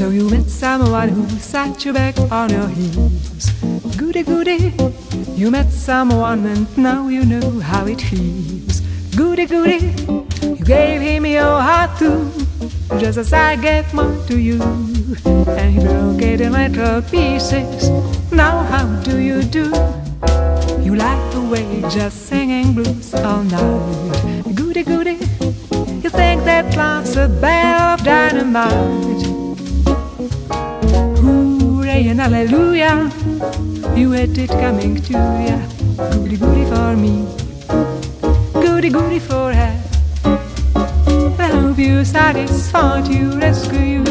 So you met someone who sat you back on your heels. Goody goody, you met someone and now you know how it feels. Goody goody, you gave him your heart too, just as I gave mine to you. And he broke it in little pieces. Now how do you do? You like the way just singing blues all night. Goody goody, you think that love's a bell of dynamite. Hooray and hallelujah, you had it coming to ya. Goody goody for me, goody goody for her. I hope you satisfied to rescue you.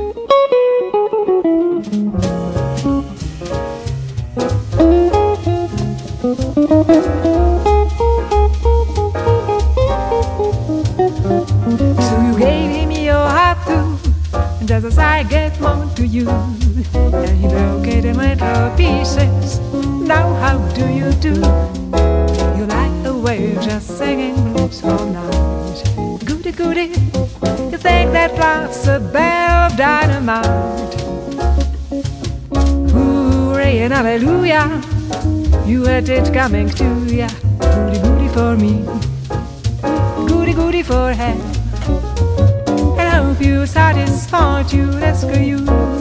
So you gave him your heart too, just as I gave mine to you. And he broke it in little pieces. Now how do you do? You like the way you're just singing blues all night. Goody goody, you think that love's a bell of dynamite. Hooray and hallelujah, you had it coming to ya. Goody goody for me, goody goody for her. And I hope you satisfied to rescue you.